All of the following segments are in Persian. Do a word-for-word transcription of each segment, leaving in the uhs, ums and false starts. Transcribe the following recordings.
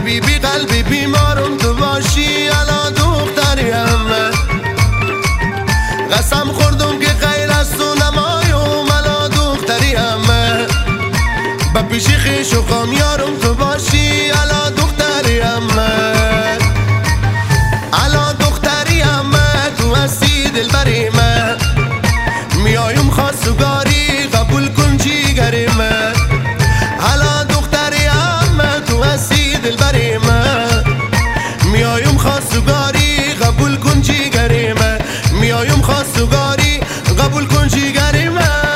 حبیبی قلبی بیمارم تو باشی الا دختریم. قسم خوردم که غیر از تو نمایم الا دختریم. با پیشی خیش و قامیارم تو باشی الا دختریم. الا دختریم تو هستی دلبریم. میایم خواستگاری قبول کن جیگریم. الا دختریم تو هستی دلبریم. میایم خواستگاری قبول کن جیگریم. میایم خواستگاری قبول کن جیگریم.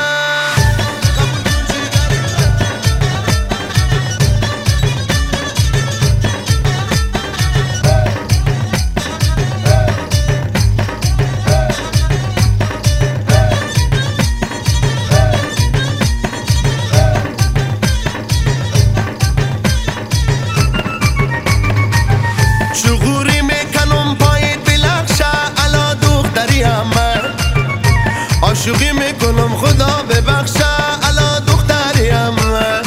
شغوری میکنم پایت بلخشه الا دختریم. عاشقی میکنم خدا ببخشه الا دختریم.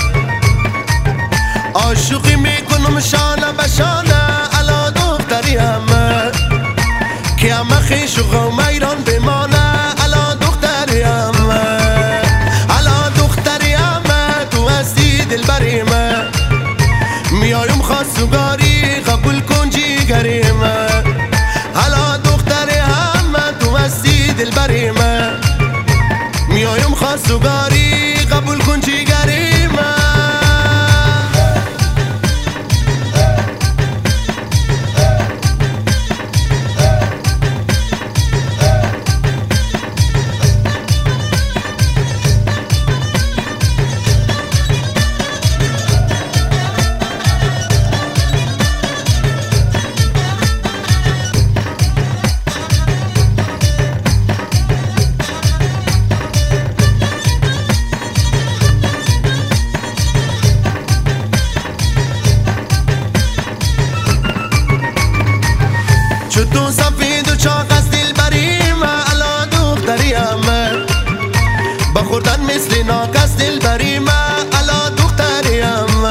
عاشقی میکنم شانه به شانه الا دختریم. که همه خیش و قوم ایران بمانه الا دختریم. الا دختریم تو هستی دلبریم. میایم خواستگاری قبول کن جیگریم. الا دختریم تو هستی دلبریم. میایم خواستگاری قبول کن جیگریم. تو سفید و چاق از دلبریم الا دختریم. با خوردن مثل ناک از دلبریم الا دختریم.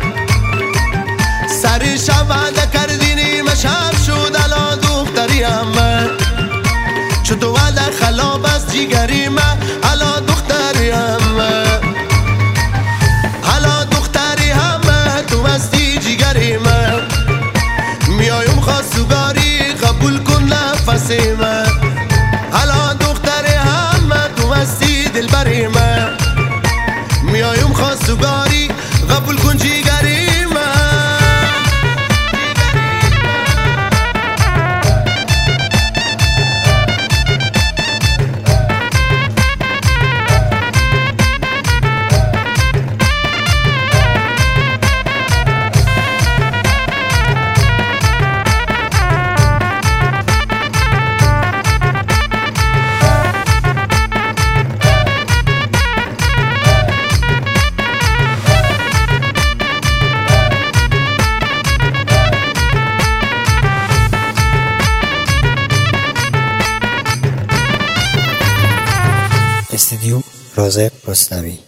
سر شب وعده کردیم شب شد الا دختریم. چو تو وعده خلاب از جیگریم الا دختریم. الا دختریم تو هستی جیگریم. میایم خواستگاری قبول کن نفسیم. الا دختریم تو هستی دلبریم. میایم خواستگاری قبول کن جیگریم. استودیو راز رستمی.